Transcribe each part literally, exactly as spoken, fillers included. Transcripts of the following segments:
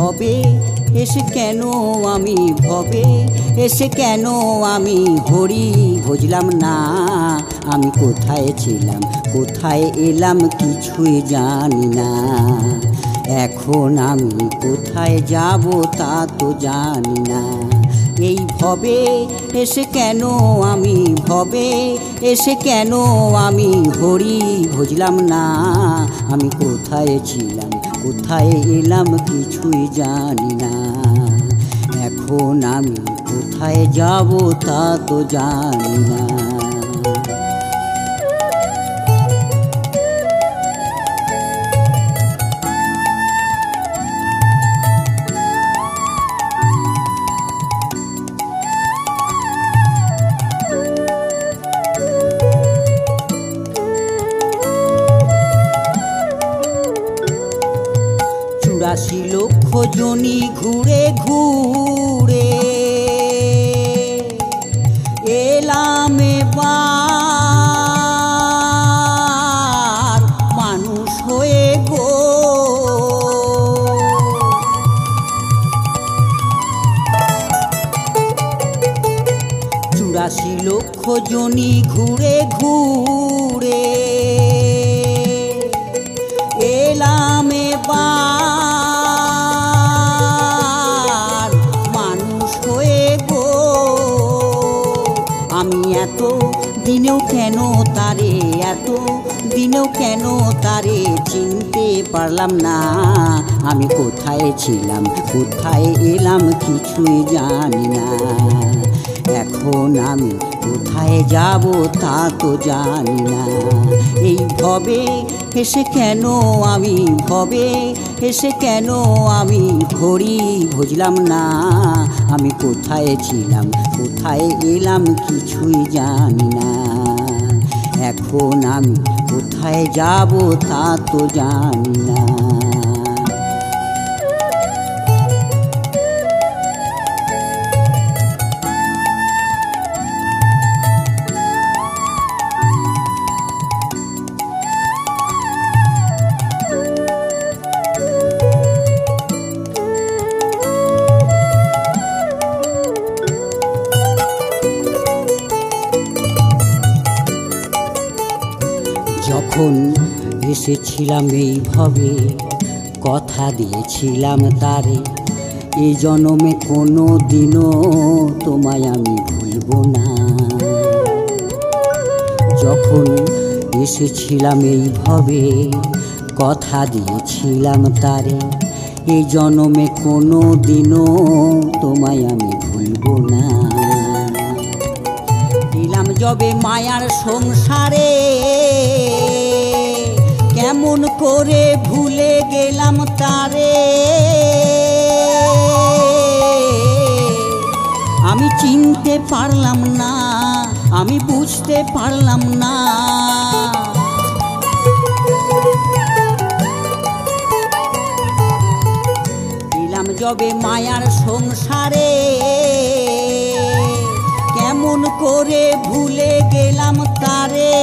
ভবে এসে কেন আমি ভবে এসে কেন আমি হরি বুঝলাম না। আমি কোথায় ছিলাম কোথায় এলাম কিছুই জানি না। এখন আমি কোথায় যাব তা তো জানি না। এই ভবে এসে কেন আমি ভবে এসে কেন আমি হরি বুঝলাম না। আমি কোথায় ছিলাম কোথায় এলাম কিছুই জানি না। এখন আমি কোথায় যাব তা তো জানি না। চুরাশি লক্ষ জনি ঘুরে ঘুরে এলাম এবার মানুষ হয়ে গো। চুরাশি লক্ষ জনি ঘুরে ঘুরে এলাম এবার মানুষ হয়ে গো। আমি এত দিনেও কেন তারে এত দিনেও কেন তারে চিনতে পারলাম না। আমি কোথায় ছিলাম কোথায় এলাম কিছুই জানি না। এখন আমি কোথায় যাব তা তো জানি না। এই ভবে এসে কেন আমি ভবে এসে কেন আমি হরি বুঝলাম না। আমি কোথায় ছিলাম কোথায় এলাম কিছুই জানি না। এখন আমি কোথায় যাব তা তো জানি না। যখন এসেছিলাম এইভাবে কথা দিয়েছিলাম তারে এই জন্মে কোনো দিনও তোমায় আমি ভুলব না। যখন এসেছিলাম এইভাবে কথা দিয়েছিলাম তারে এই জন্মে কোনো দিনও তোমায় আমি ভুলব না। দিলাম যবে মায়ার সংসারে কেমন করে ভুলে গেলাম তারে। আমি চিনতে পারলাম না আমি বুঝতে পারলাম না। দিলাম যবে মায়ার সংসারে কেমন করে ভুলে গেলাম তারে।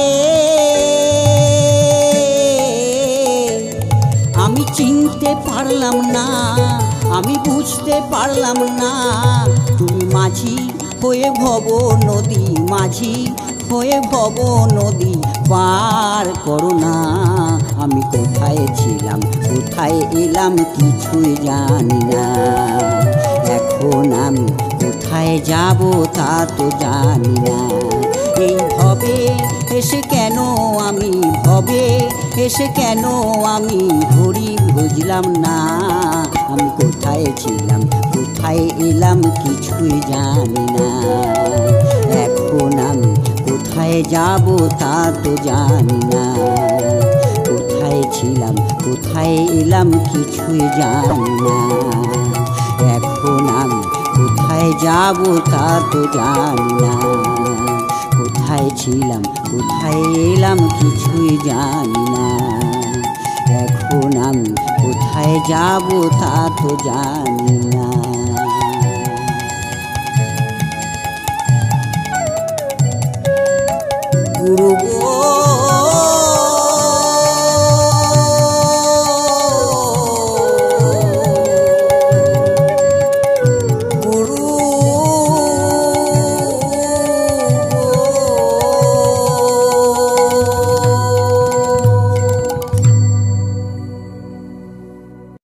আমি চিনতে পারলাম না আমি বুঝতে পারলাম না। তুমি মাঝি হয়ে ভব নদী মাঝি হয়ে ভব নদী পার করো না। আমি কোথায় ছিলাম কোথায় এলাম কিছুই জানি না। এখন আমি কোথায় যাব তা তো জানি না। এই ভবে এসে কেন আমি ভবে এসে কেন আমি হরি বুঝলাম না। আমি কোথায় ছিলাম কোথায় এলাম কিছুই জানি না। এখন আমি কোথায় যাব তা তো জানি না। কোথায় ছিলাম কোথায় এলাম কিছুই জানি না। এখন আমি কোথায় যাব তা তো জানি না। কোথায় ছিলাম কোথায় এলাম কিছুই জানি না। এখন আমি কোথায় যাব তা তো জানি না। গুরু